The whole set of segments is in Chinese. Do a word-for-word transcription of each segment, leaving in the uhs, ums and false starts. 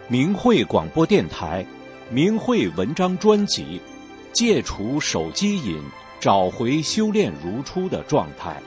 明慧广播电台明慧文章专辑，戒除手机瘾，找回修炼如初的状态。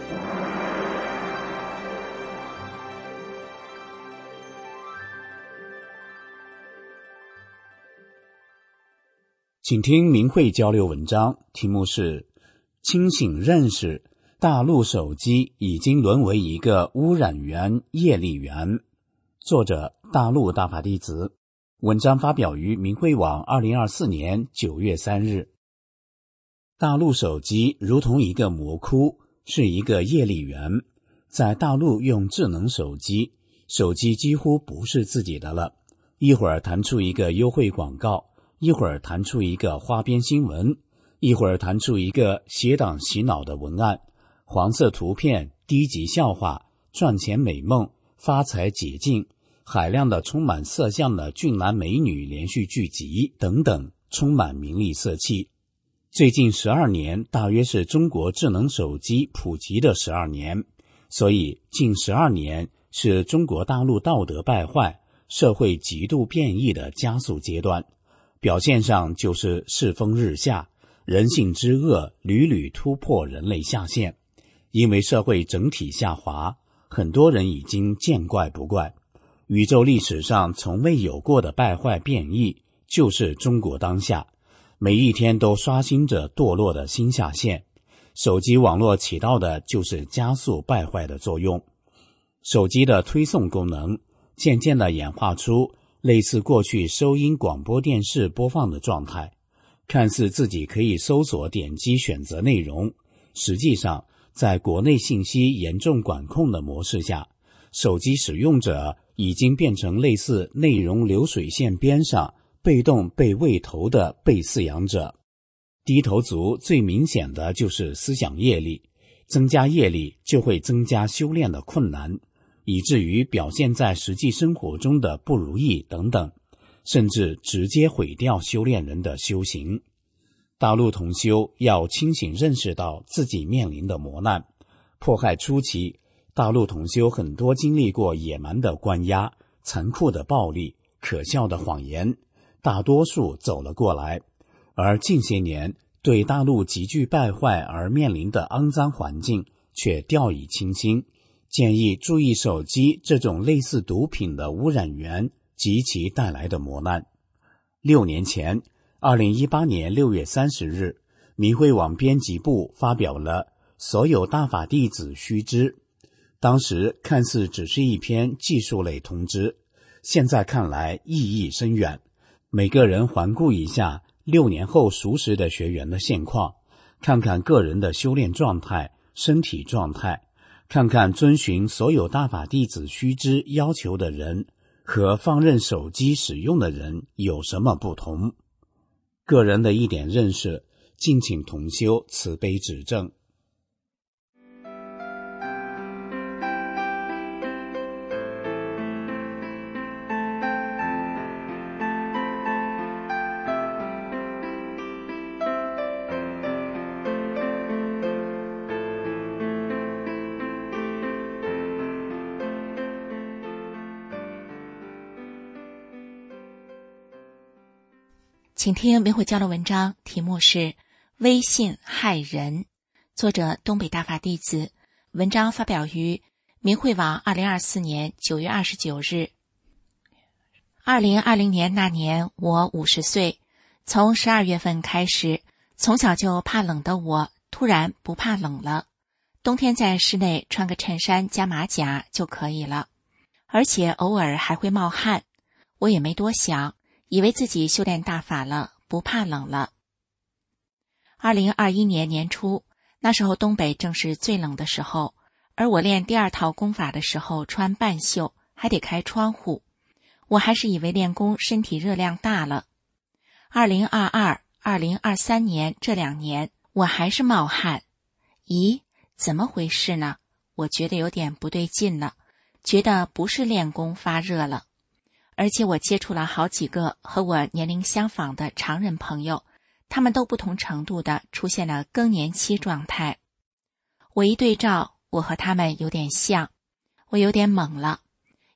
请听明慧交流文章，题目是清醒认识大陆手机已经沦为一个污染源、业力源。作者大陆大法弟子，文章发表于明慧网二零二四年九月三日。大陆手机如同一个魔窟，是一个业力源。在大陆用智能手机，手机几乎不是自己的了，一会儿弹出一个优惠广告，一会儿弹出一个花边新闻，一会儿弹出一个邪党洗脑的文案，黄色图片、低级笑话、赚钱美梦、发财捷径，海量的充满色相的俊男美女连续剧集等等，充满名利色气。最近十二年大约是中国智能手机普及的十二年，所以近十二年是中国大陆道德败坏、社会极度变异的加速阶段。表现上就是世风日下，人性之恶屡屡突破人类下限。因为社会整体下滑，很多人已经见怪不怪。宇宙历史上从未有过的败坏变异，就是中国当下，每一天都刷新着堕落的新下限。手机网络起到的就是加速败坏的作用。手机的推送功能渐渐地演化出类似过去收音广播电视播放的状态，看似自己可以搜索点击选择内容，实际上在国内信息严重管控的模式下，手机使用者已经变成类似内容流水线边上被动被喂头的被饲养者。低头族最明显的就是思想业力，增加业力就会增加修炼的困难，以至于表现在实际生活中的不如意等等，甚至直接毁掉修炼人的修行。大陆同修要清醒认识到自己面临的磨难。迫害初期，大陆同修很多经历过野蛮的关押、残酷的暴力、可笑的谎言，大多数走了过来。而近些年对大陆急剧败坏而面临的肮脏环境却掉以轻心，建议注意手机这种类似毒品的污染源及其带来的磨难。六年前，二零一八年六月三十日，明慧网编辑部发表了所有大法弟子须知。当时看似只是一篇技术类通知，现在看来意义深远。每个人环顾一下六年后熟识的学员的现况，看看个人的修炼状态、身体状态，看看遵循所有大法弟子须知要求的人和放任手机使用的人有什么不同。个人的一点认识，敬请同修慈悲指正。 请听明慧交流文章，题目是微信害人，作者东北大法弟子，文章发表于明慧网二零二四年九月二十九日。二零二零年那年我五十岁，从十二月份开始，从小就怕冷的我突然不怕冷了，冬天在室内穿个衬衫加马甲就可以了，而且偶尔还会冒汗。我也没多想，以为自己修炼大法了，不怕冷了。二零二一年年初，那时候东北正是最冷的时候，而我练第二套功法的时候穿半袖，还得开窗户。我还是以为练功身体热量大了。二零二二、二零二三年这两年，我还是冒汗。咦，怎么回事呢？我觉得有点不对劲了，觉得不是练功发热了。而且我接触了好几个和我年龄相仿的常人朋友，他们都不同程度的出现了更年期状态。我一对照，我和他们有点像，我有点懵了，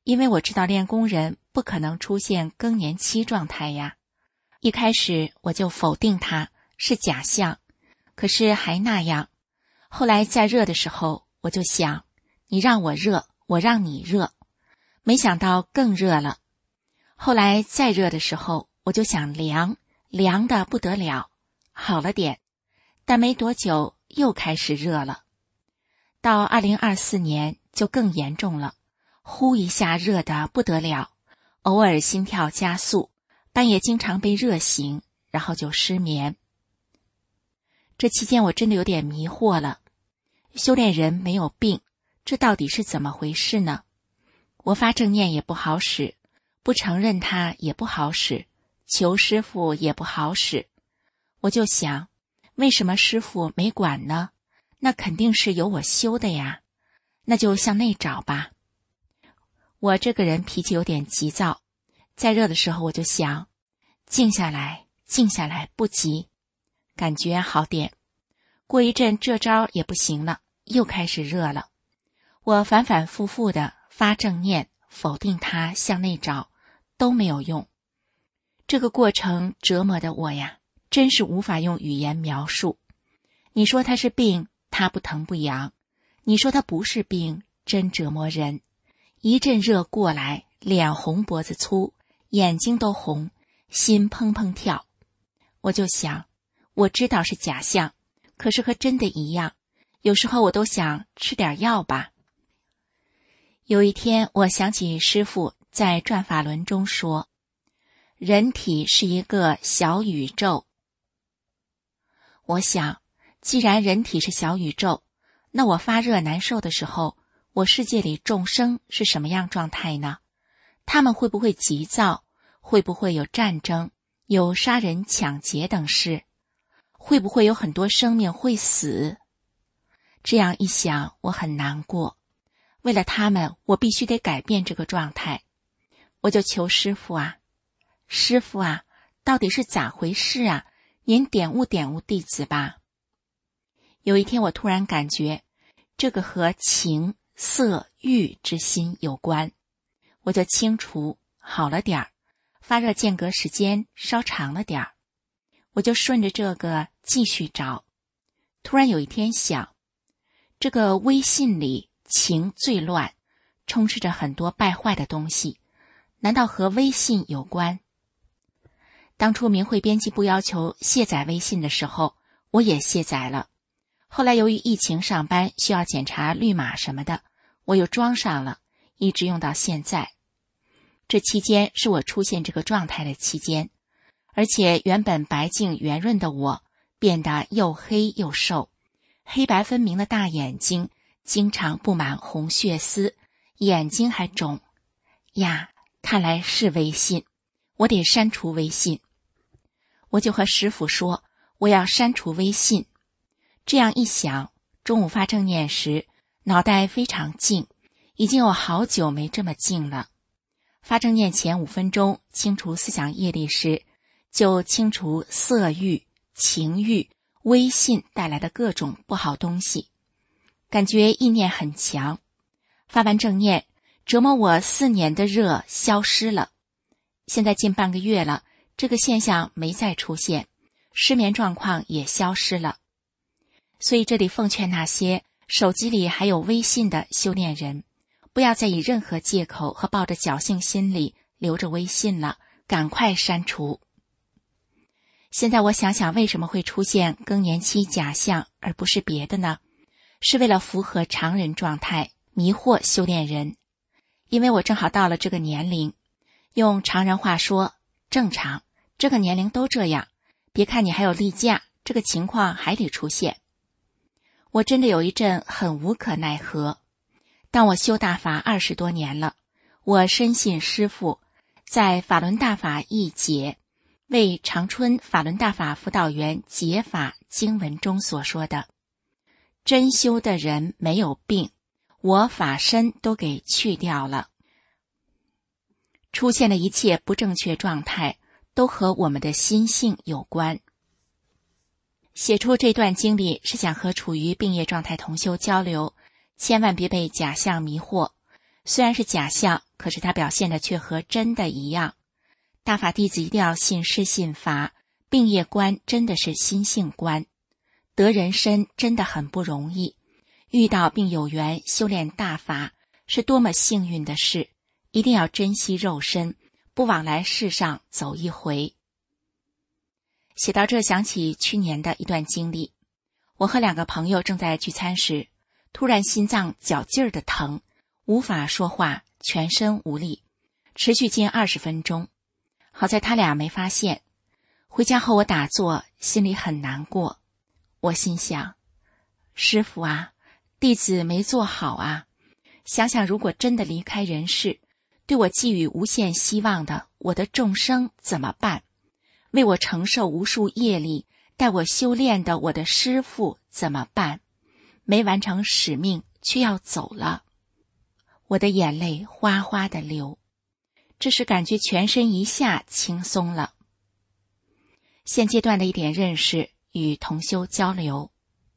因为我知道练功人不可能出现更年期状态呀。一开始我就否定它是假象，可是还那样。后来再热的时候，我就想，你让我热，我让你热，没想到更热了。后来再热的时候，我就想凉，凉的不得了，好了点，但没多久又开始热了。到二零二四年就更严重了，呼一下热的不得了，偶尔心跳加速，半夜经常被热醒，然后就失眠。这期间我真的有点迷惑了，修炼人没有病，这到底是怎么回事呢？我发正念也不好使，不承认它也不好使，求师父也不好使。我就想，为什么师父没管呢？那肯定是有我修的呀，那就向内找吧。我这个人脾气有点急躁，再热的时候我就想，静下来，静下来，不急，感觉好点。过一阵这招也不行了，又开始热了。我反反复复的发正念，否定它，向内找，都没有用。这个过程折磨的我呀，真是无法用语言描述。你说它是病，它不疼不痒；你说它不是病，真折磨人。一阵热过来，脸红脖子粗，眼睛都红，心砰砰跳。我就想，我知道是假象，可是和真的一样，有时候我都想吃点药吧。有一天我想起师父在转法轮中说，人体是一个小宇宙。我想，既然人体是小宇宙，那我发热难受的时候，我世界里众生是什么样状态呢？他们会不会急躁？会不会有战争，有杀人抢劫等事？会不会有很多生命会死？这样一想，我很难过。为了他们，我必须得改变这个状态。我就求师父啊，师父啊，到底是咋回事啊？您点悟点悟弟子吧。有一天我突然感觉，这个和情色欲之心有关，我就清除好了点儿，发热间隔时间稍长了点儿，我就顺着这个继续找。突然有一天想，这个微信里情最乱，充斥着很多败坏的东西，难道和微信有关？当初明慧编辑部要求卸载微信的时候，我也卸载了。后来由于疫情上班需要检查绿码什么的，我又装上了，一直用到现在。这期间是我出现这个状态的期间，而且原本白净圆润的我变得又黑又瘦，黑白分明的大眼睛经常布满红血丝，眼睛还肿。呀，看来是微信，我得删除微信。我就和师父说，我要删除微信。这样一想，中午发正念时，脑袋非常静，已经有好久没这么静了。发正念前五分钟清除思想业力时，就清除色欲、情欲、微信带来的各种不好东西，感觉意念很强。发完正念，折磨我四年的热消失了。现在近半个月了，这个现象没再出现，失眠状况也消失了。所以这里奉劝那些手机里还有微信的修炼人，不要再以任何借口和抱着侥幸心理留着微信了，赶快删除。现在我想想，为什么会出现更年期假象而不是别的呢？是为了符合常人状态，迷惑修炼人。因为我正好到了这个年龄，用常人话说，正常，这个年龄都这样，别看你还有例假，这个情况还得出现。我真的有一阵很无可奈何，但我修大法二十多年了，我深信师父在法轮大法一解为长春法轮大法辅导员解法经文中所说的，真修的人没有病，我法身都给去掉了。出现的一切不正确状态都和我们的心性有关。写出这段经历是想和处于病业状态同修交流，千万别被假象迷惑。虽然是假象，可可是他表现的却和真的一样。大法弟子一定要信师信法，病业观真的是心性观，得人身真的很不容易，遇到并有缘修炼大法是多么幸运的事，一定要珍惜肉身，不枉来世上走一回。写到这，想起去年的一段经历，我和两个朋友正在聚餐时，突然心脏绞劲儿的疼，无法说话，全身无力，持续近二十分钟。好在他俩没发现。回家后我打坐，心里很难过。我心想，师父啊，弟子没做好啊。想想如果真的离开人世，对我寄予无限希望的我的众生怎么办？为我承受无数业力，带我修炼的我的师父怎么办？没完成使命却要走了。我的眼泪哗哗地流，这时感觉全身一下轻松了。现阶段的一点认识与同修交流。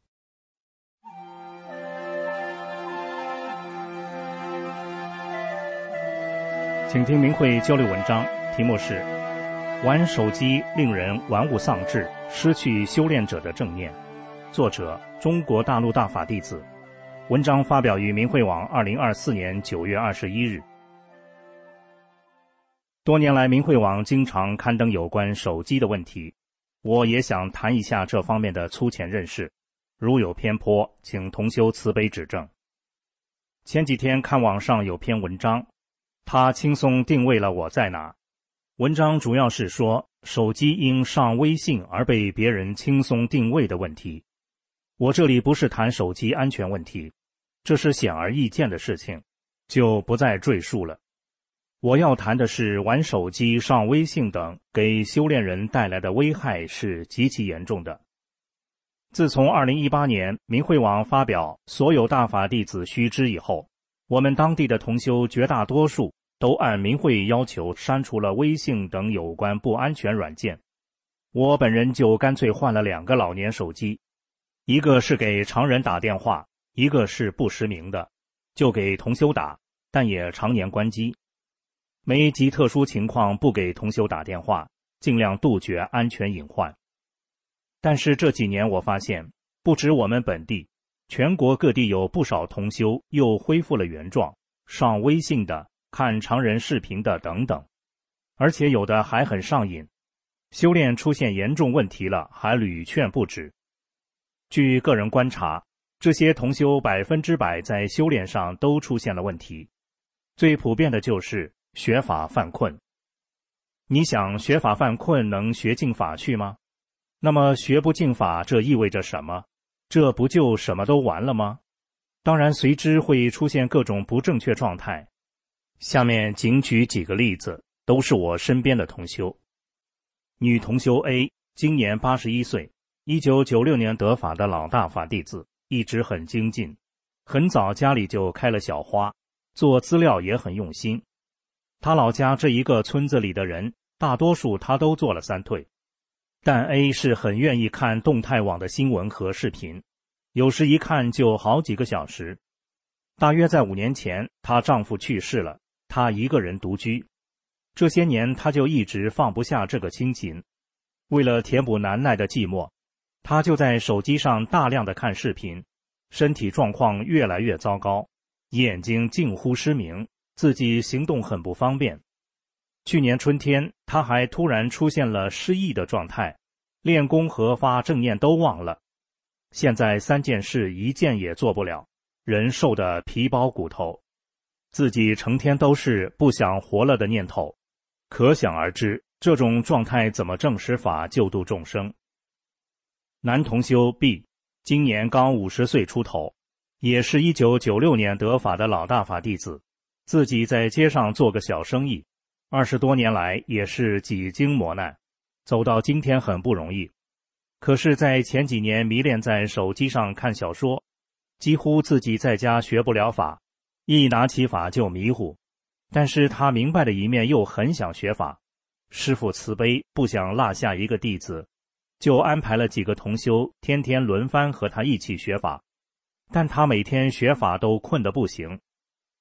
请听明慧交流文章，题目是玩手机令人玩物丧志，失去修炼者的正念，作者中国大陆大法弟子。文章发表于明慧网二零二四年九月二十一日。多年来，明慧网经常刊登有关手机的问题，我也想谈一下这方面的粗浅认识，如有偏颇，请同修慈悲指正。前几天看网上有篇文章，它轻松定位了我在哪。文章主要是说手机因上微信而被别人轻松定位的问题。我这里不是谈手机安全问题，这是显而易见的事情，就不再赘述了。我要谈的是玩手机、上微信等给修炼人带来的危害是极其严重的。自从二零一八年明慧网发表所有大法弟子须知以后，我们当地的同修绝大多数都按明慧要求删除了微信等有关不安全软件。我本人就干脆换了两个老年手机，一个是给常人打电话，一个是不实名的，就给同修打，但也常年关机。没极特殊情况不给同修打电话，尽量杜绝安全隐患。但是这几年我发现，不止我们本地，全国各地有不少同修又恢复了原状，上微信的、看常人视频的等等，而且有的还很上瘾，修炼出现严重问题了，还屡劝不止。据个人观察，这些同修百分之百在修炼上都出现了问题，最普遍的就是学法犯困。你想学法犯困能学进法去吗？那么学不进法，这意味着什么？这不就什么都完了吗？当然随之会出现各种不正确状态。下面仅举几个例子，都是我身边的同修。女同修 A 今年八十一岁，一九九六年得法的老大法弟子，一直很精进，很早家里就开了小花，做资料也很用心。他老家这一个村子里的人，大多数他都做了三退。但 A 是很愿意看动态网的新闻和视频，有时一看就好几个小时。大约在五年前，她丈夫去世了，她一个人独居。这些年她就一直放不下这个亲情，为了填补难耐的寂寞，她就在手机上大量的看视频，身体状况越来越糟糕，眼睛近乎失明，自己行动很不方便。去年春天，她还突然出现了失忆的状态，练功和发正念都忘了。现在三件事一件也做不了，人瘦得皮包骨头，自己成天都是不想活了的念头，可想而知，这种状态怎么证实法救度众生。男同修 B 今年刚五十岁出头，也是一九九六年得法的老大法弟子，自己在街上做个小生意，二十多年来也是几经磨难，走到今天很不容易。可是在前几年迷恋在手机上看小说，几乎自己在家学不了法，一拿起法就迷糊。但是他明白的一面又很想学法，师父慈悲，不想落下一个弟子，就安排了几个同修天天轮番和他一起学法。但他每天学法都困得不行，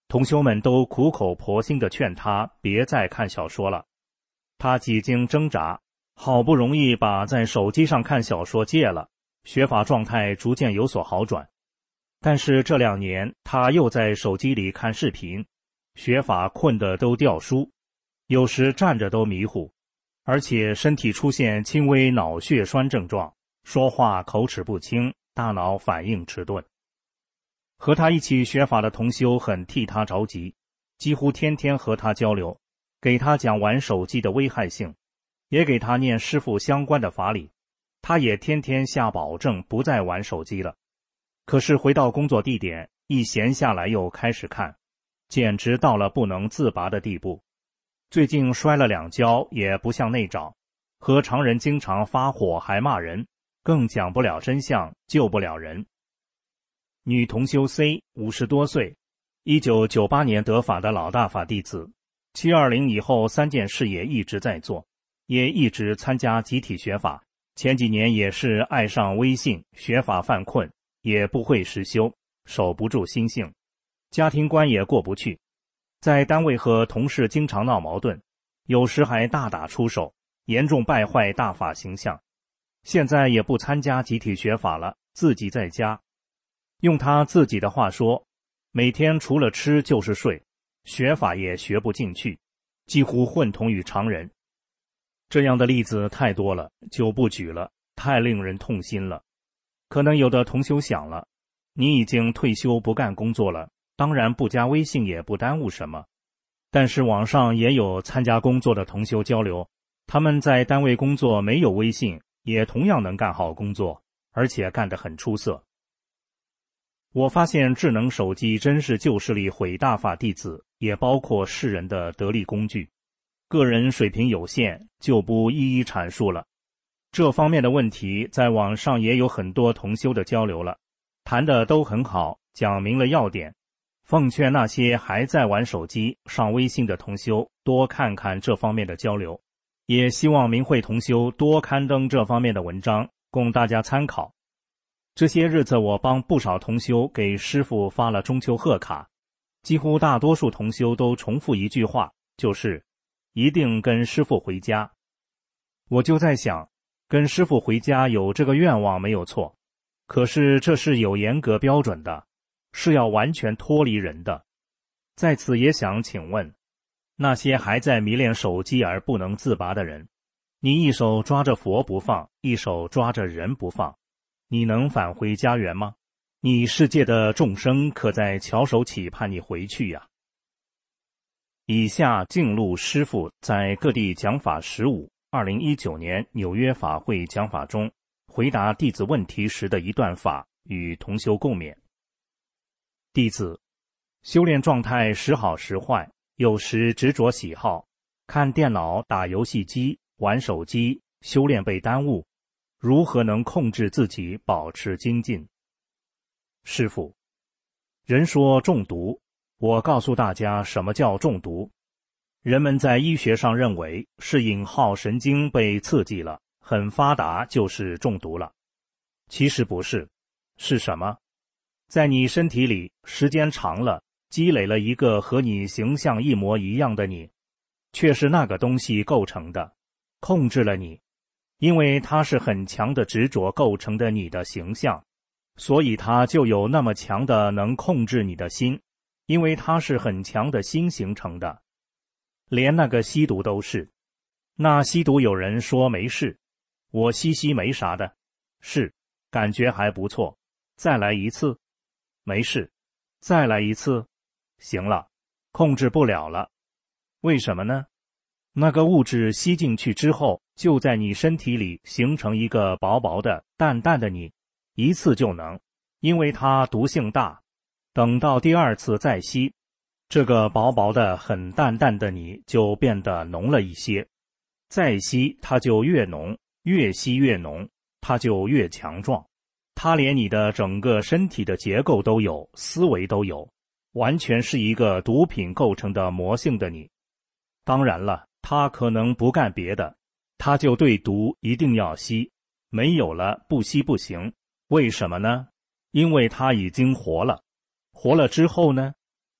同修们都苦口婆心地劝他别再看小说了。他几经挣扎，好不容易把在手机上看小说戒了，学法状态逐渐有所好转。但是这两年他又在手机里看视频，学法困得都掉书，有时站着都迷糊，而且身体出现轻微脑血栓症状，说话口齿不清，大脑反应迟钝。和他一起学法的同修很替他着急，几乎天天和他交流，给他讲玩手机的危害性，也给他念师父相关的法理，他也天天下保证不再玩手机了。可是回到工作地点，一闲下来又开始看，简直到了不能自拔的地步。最近摔了两跤，也不向内找，和常人经常发火还骂人，更讲不了真相，救不了人。女同修 C 五十多岁，一九九八年得法的老大法弟子，七二零以后三件事也一直在做，也一直参加集体学法。前几年也是爱上微信，学法犯困，也不会实修，守不住心性，家庭关也过不去，在单位和同事经常闹矛盾，有时还大打出手，严重败坏大法形象。现在也不参加集体学法了，自己在家。用他自己的话说，每天除了吃就是睡，学法也学不进去，几乎混同于常人。这样的例子太多了，就不举了，太令人痛心了。可能有的同修想了，你已经退休不干工作了，当然不加微信也不耽误什么。但是网上也有参加工作的同修交流，他们在单位工作没有微信，也同样能干好工作，而且干得很出色。我发现智能手机真是旧势力毁大法弟子，也包括世人的得力工具。个人水平有限，就不一一阐述了。这方面的问题在网上也有很多同修的交流了，谈的都很好，讲明了要点。奉劝那些还在玩手机、上微信的同修多看看这方面的交流，也希望明慧同修多刊登这方面的文章，供大家参考。这些日子我帮不少同修给师父发了中秋贺卡，几乎大多数同修都重复一句话，就是一定跟师父回家。我就在想，跟师父回家有这个愿望没有错，可是这是有严格标准的，是要完全脱离人的。在此也想请问，那些还在迷恋手机而不能自拔的人，你一手抓着佛不放，一手抓着人不放，你能返回家园吗？你世界的众生可在翘首企盼你回去呀。以下径录师父在各地讲法十五二零一九年纽约法会讲法中回答弟子问题时的一段法，与同修共勉。弟子修炼状态时好时坏，有时执着喜好，看电脑、打游戏机、玩手机，修炼被耽误，如何能控制自己保持精进？师父，人说中毒，我告诉大家什么叫中毒。人们在医学上认为是引号神经被刺激了，很发达就是中毒了。其实不是，是什么？在你身体里时间长了，积累了一个和你形象一模一样的你，却是那个东西构成的，控制了你。因为它是很强的执着构成的你的形象，所以它就有那么强的能控制你的心，因为它是很强的心形成的。连那个吸毒都是。那吸毒有人说没事，我吸吸没啥的，是，感觉还不错，再来一次，没事，再来一次，行了，控制不了了。为什么呢？那个物质吸进去之后，就在你身体里形成一个薄薄的、淡淡的你，一次就能，因为它毒性大，等到第二次再吸，这个薄薄的、很淡淡的你就变得浓了一些，再吸它就越浓，越吸越浓，它就越强壮。它连你的整个身体的结构都有，思维都有，完全是一个毒品构成的魔性的你。当然了，它可能不干别的，它就对毒一定要吸，没有了不吸不行。为什么呢？因为它已经活了。活了之后呢，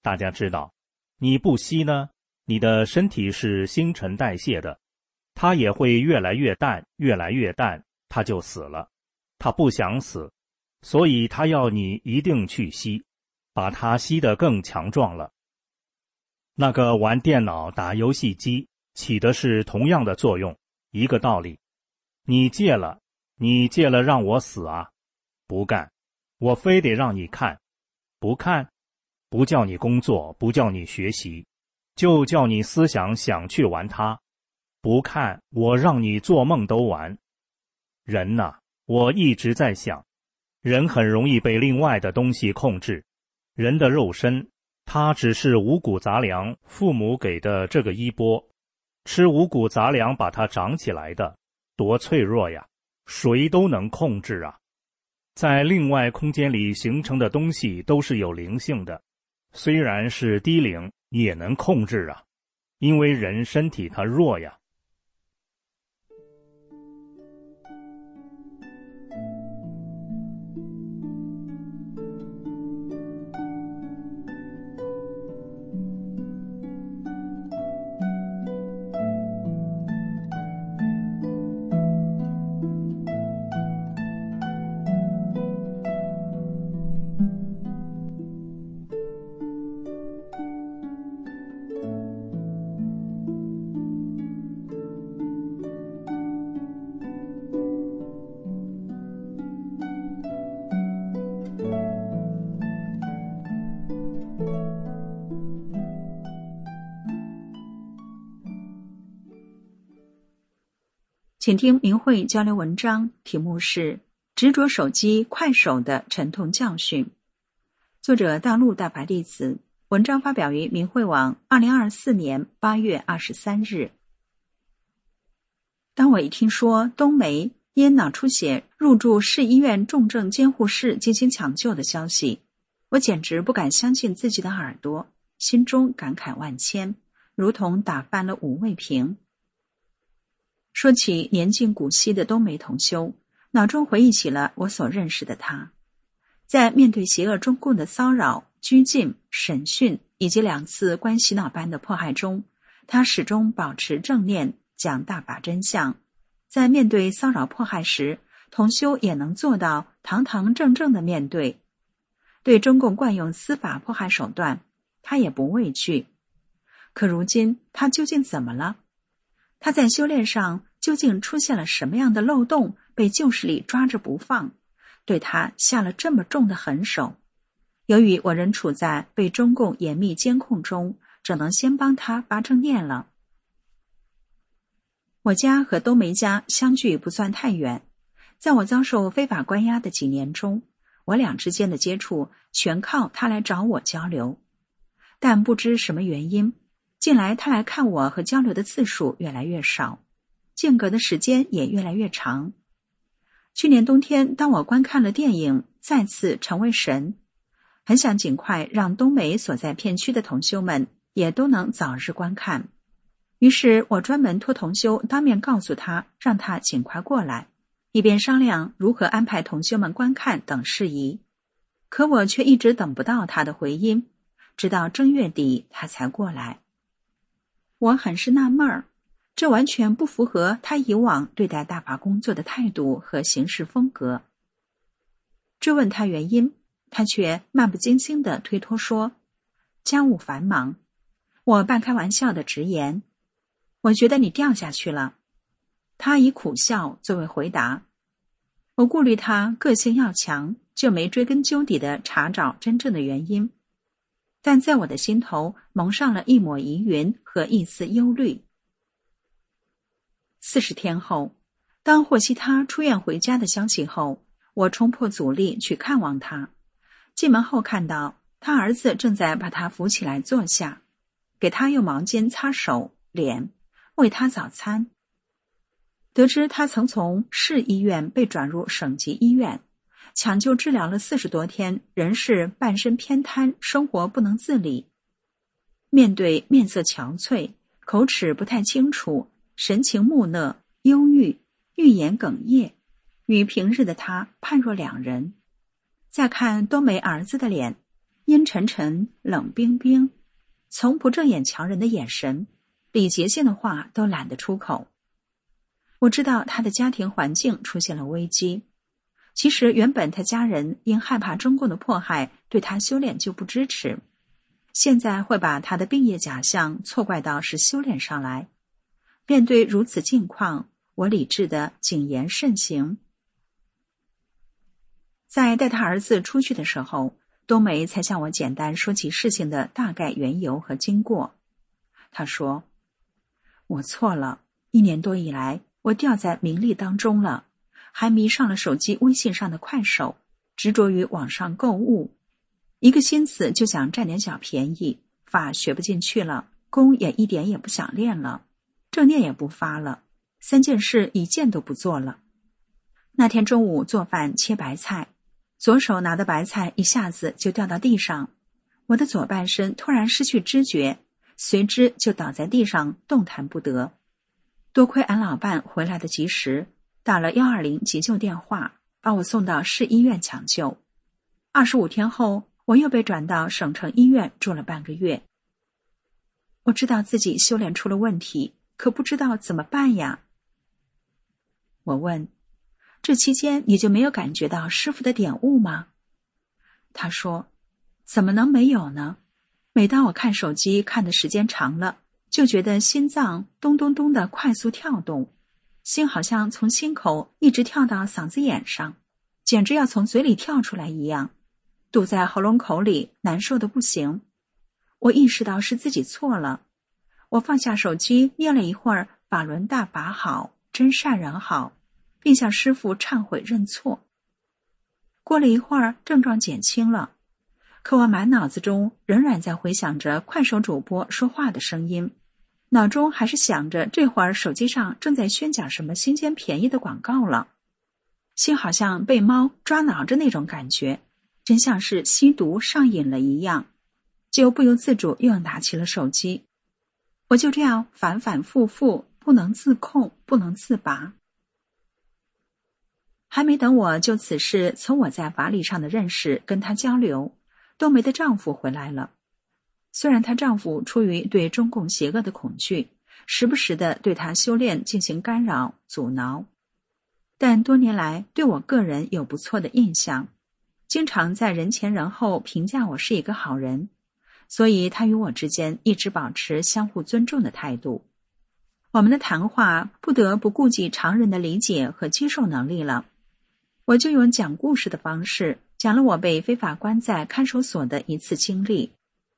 大家知道，你不吸呢，你的身体是新陈代谢的，它也会越来越淡，越来越淡，它就死了。它不想死，所以它要你一定去吸，把它吸得更强壮了。那个玩电脑打游戏机起的是同样的作用，一个道理。你戒了，你戒了让我死啊？不干，我非得让你看。不看，不叫你工作，不叫你学习，就叫你思想想去玩它。不看，我让你做梦都玩。人呐，我一直在想，人很容易被另外的东西控制。人的肉身，它只是五谷杂粮，父母给的这个衣钵，吃五谷杂粮把它长起来的，多脆弱呀，谁都能控制啊。在另外空间里形成的东西都是有灵性的，虽然是低灵，也能控制啊，因为人身体它弱呀。 请听明慧交流文章，题目是执着手机快手的沉痛教训。作者大陆大法弟子，文章发表于明慧网二零二四年八月二十三日。当我一听说冬梅因脑出血入住市医院重症监护室进行抢救的消息，我简直不敢相信自己的耳朵，心中感慨万千，如同打翻了五味瓶。说起年近古稀的冬梅同修，脑中回忆起了我所认识的他。在面对邪恶中共的骚扰、拘禁、审讯以及两次关洗脑般的迫害中，他始终保持正念，讲大法真相。在面对骚扰迫害时，同修也能做到堂堂正正的面对。对中共惯用司法迫害手段，他也不畏惧。可如今他究竟怎么了？他在修炼上究竟出现了什么样的漏洞，被旧势力抓着不放，对他下了这么重的狠手？由于我仍处在被中共严密监控中，只能先帮他发正念了。我家和冬梅家相距不算太远，在我遭受非法关押的几年中，我俩之间的接触全靠他来找我交流。但不知什么原因，近来他来看我和交流的次数越来越少，间隔的时间也越来越长。去年冬天，当我观看了电影《再次成为神》，很想尽快让冬梅所在片区的同修们也都能早日观看。于是我专门托同修当面告诉他，让他尽快过来，以便商量如何安排同修们观看等事宜。可我却一直等不到他的回音，直到正月底他才过来。我很是纳闷儿，这完全不符合他以往对待大法工作的态度和行事风格。追问他原因，他却漫不经心地推脱说家务繁忙。我半开玩笑地直言，我觉得你掉下去了。他以苦笑作为回答。我顾虑他个性要强，就没追根究底地查找真正的原因，但在我的心头蒙上了一抹疑云和一丝忧虑。四十天后，当获悉他出院回家的消息后，我冲破阻力去看望他。进门后看到他儿子正在把他扶起来坐下，给他用毛巾擦手脸，喂他早餐。得知他曾从市医院被转入省级医院，抢救治疗了四十多天，仍是半身偏瘫，生活不能自理。面对面色憔悴，口齿不太清楚，神情木讷、忧郁，欲言哽咽，与平日的他判若两人。再看冬梅儿子的脸， 阴沉沉，冷冰冰，从不正眼瞧人的眼神，礼节性的话都懒得出口。我知道他的家庭环境出现了危机，其实原本他家人因害怕中共的迫害，对他修炼就不支持，现在会把他的病业假象错怪到是修炼上来。面对如此境况，我理智的谨言慎行。在带他儿子出去的时候，冬梅才向我简单说起事情的大概缘由和经过。他说，我错了，一年多以来，我掉在名利当中了，还迷上了手机微信上的快手，执着于网上购物，一个心思就想占点小便宜，法学不进去了，功也一点也不想练了，正念也不发了，三件事一件都不做了。那天中午做饭切白菜，左手拿的白菜一下子就掉到地上，我的左半身突然失去知觉，随之就倒在地上动弹不得。多亏俺老伴回来的及时，打了一二零急救电话，把我送到市医院抢救。二十五天后，我又被转到省城医院住了半个月。我知道自己修炼出了问题，可不知道怎么办呀。我问，这期间你就没有感觉到师父的点悟吗？他说，怎么能没有呢？每当我看手机看的时间长了，就觉得心脏咚咚咚的快速跳动，心好像从心口一直跳到嗓子眼上，简直要从嘴里跳出来一样，堵在喉咙口里，难受的不行。我意识到是自己错了，我放下手机，念了一会儿法轮大法好，真善人好，并向师父忏悔认错。过了一会儿，症状减轻了，可我满脑子中仍然在回想着快手主播说话的声音，脑中还是想着这会儿手机上正在宣讲什么新鲜便宜的广告了，心好像被猫抓挠着那种感觉，真像是吸毒上瘾了一样，就不由自主又拿起了手机。我就这样反反复复，不能自控，不能自拔。还没等我就此事从我在法理上的认识跟他交流，冬梅的丈夫回来了。虽然她丈夫出于对中共邪恶的恐惧，时不时地对她修炼进行干扰阻挠，但多年来对我个人有不错的印象，经常在人前人后评价我是一个好人，所以他与我之间一直保持相互尊重的态度。我们的谈话不得不顾及常人的理解和接受能力了，我就用讲故事的方式讲了我被非法关在看守所的一次经历。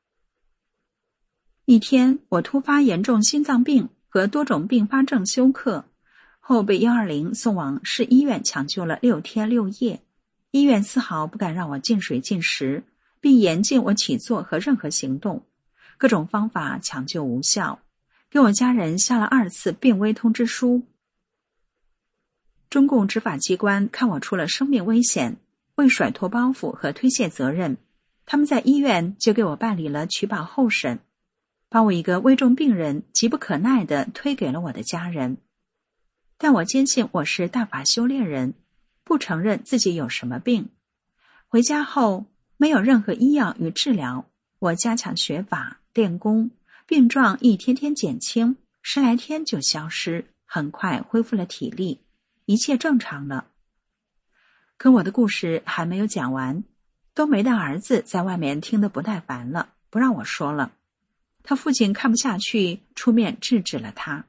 一天，我突发严重心脏病和多种并发症休克，后被一二零送往市医院抢救了六天六夜，医院丝毫不敢让我进水进食，并严禁我起坐和任何行动，各种方法抢救无效，给我家人下了二次病危通知书。中共执法机关看我出了生命危险，为甩脱包袱和推卸责任，他们在医院就给我办理了取保候审，把我一个危重病人急不可耐地推给了我的家人。但我坚信我是大法修炼人，不承认自己有什么病。回家后没有任何医药与治疗，我加强学法练功，病状一天天减轻，十来天就消失，很快恢复了体力，一切正常了。可我的故事还没有讲完，冬梅的儿子在外面听得不耐烦了，不让我说了。他父亲看不下去，出面制止了他。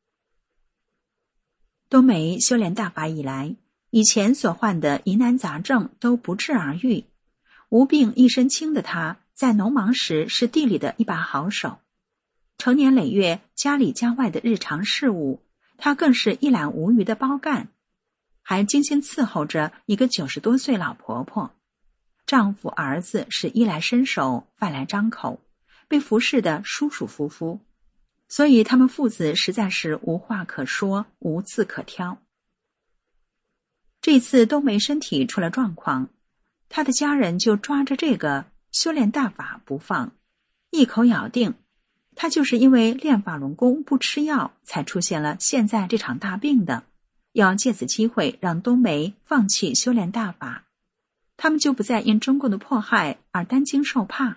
冬梅修炼大法以来，以前所患的疑难杂症都不治而愈，无病一身轻的他，在农忙时是地里的一把好手，成年累月家里家外的日常事务，他更是一览无余的包干，还精心伺候着一个九十多岁老婆婆，丈夫儿子是衣来伸手饭来张口，被服侍的舒舒服服，所以他们父子实在是无话可说，无字可挑。这次冬梅身体出了状况，他的家人就抓着这个修炼大法不放，一口咬定他就是因为练法轮功不吃药才出现了现在这场大病的，要借此机会让冬梅放弃修炼大法。 他们就不再因中共的迫害而担惊受怕。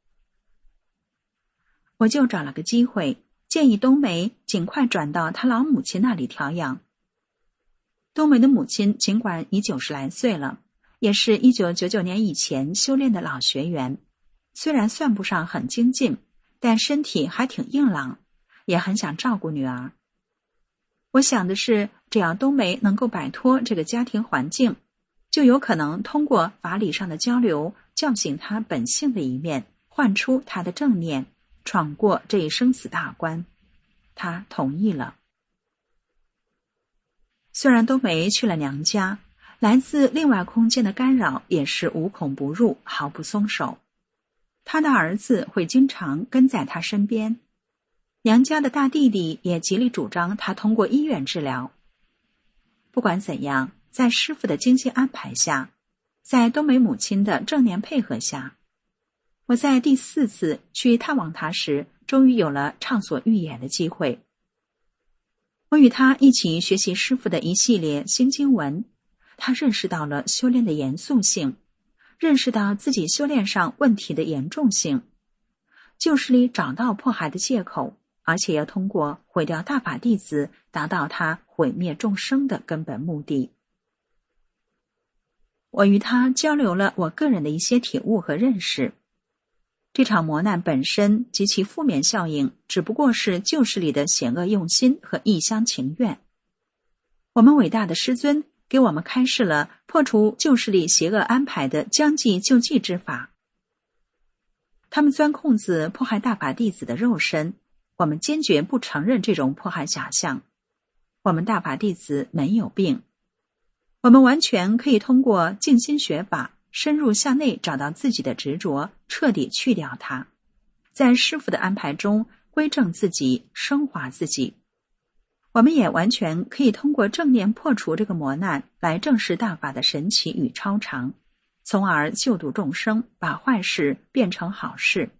我就找了个机会，建议冬梅尽快转到她老母亲那里调养。冬梅的母亲尽管已九十来岁了，也是一九九九年以前修炼的老学员，虽然算不上很精进，但身体还挺硬朗，也很想照顾女儿。我想的是，只要冬梅能够摆脱这个家庭环境，就有可能通过法理上的交流，叫醒她本性的一面，唤出她的正念，闯过这一生死大关。她同意了。虽然冬梅去了娘家，来自另外空间的干扰也是无孔不入，毫不松手。她的儿子会经常跟在她身边，娘家的大弟弟也极力主张她通过医院治疗。不管怎样，在师父的精心安排下，在冬梅母亲的正念配合下，我在第四次去探望她时，终于有了畅所欲言的机会。我与她一起学习师父的一系列心经文，她认识到了修炼的严肃性，认识到自己修炼上问题的严重性，就是里找到迫害的借口，而且要通过毁掉大法弟子，达到他毁灭众生的根本目的。我与他交流了我个人的一些体悟和认识。这场磨难本身及其负面效应，只不过是旧势力的险恶用心和一厢情愿。我们伟大的师尊给我们开示了破除旧势力邪恶安排的将计就计之法。他们钻空子迫害大法弟子的肉身，我们坚决不承认这种迫害假象。我们大法弟子没有病，我们完全可以通过静心学法，深入向内找到自己的执着，彻底去掉它，在师父的安排中归正自己，升华自己。我们也完全可以通过正念破除这个磨难，来证实大法的神奇与超常，从而救度众生，把坏事变成好事。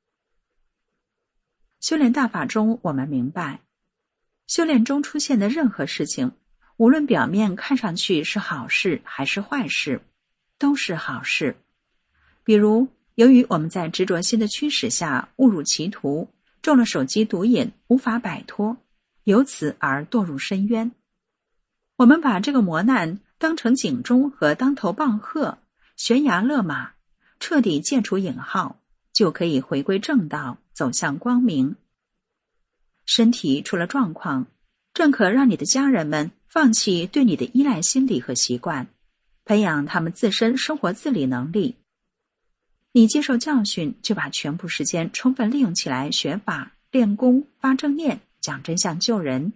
修炼大法中，我们明白，修炼中出现的任何事情，无论表面看上去是好事还是坏事，都是好事。比如，由于我们在执着心的驱使下误入歧途，中了手机毒瘾，无法摆脱，由此而堕入深渊。我们把这个磨难当成警钟和当头棒喝，悬崖勒马，彻底戒除引号，就可以回归正道，走向光明。身体出了状况，正可让你的家人们放弃对你的依赖心理和习惯，培养他们自身生活自理能力。你接受教训，就把全部时间充分利用起来学法、练功、发正念、讲真相救人。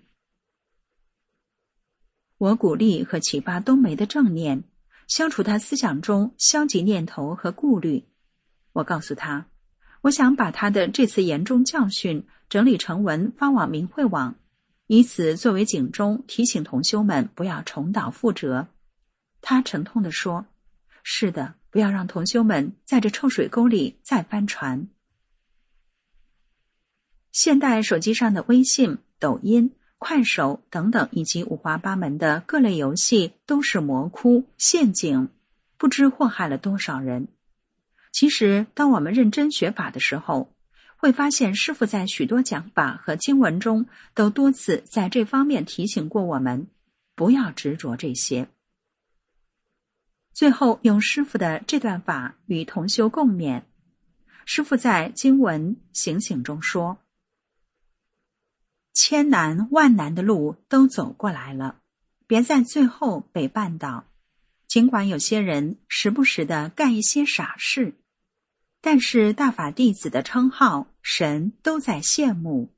我鼓励和启发冬梅的正念，消除她思想中消极念头和顾虑。我告诉她，我想把她的这次严重教训整理成文发往明慧网，以此作为警钟，提醒同修们不要重蹈覆辙。她沉痛地说，是的，不要让同修们在这臭水沟里再翻船。现代手机上的微信、抖音、快手等等以及五花八门的各类游戏都是魔窟、陷阱，不知祸害了多少人。其实当我们认真学法的时候，会发现师父在许多讲法和经文中都多次在这方面提醒过我们，不要执着这些。最后用师父的这段法与同修共勉。师父在经文醒醒中说，千难万难的路都走过来了，别在最后被绊倒。尽管有些人时不时地干一些傻事，但是大法弟子的称号，神都在羡慕。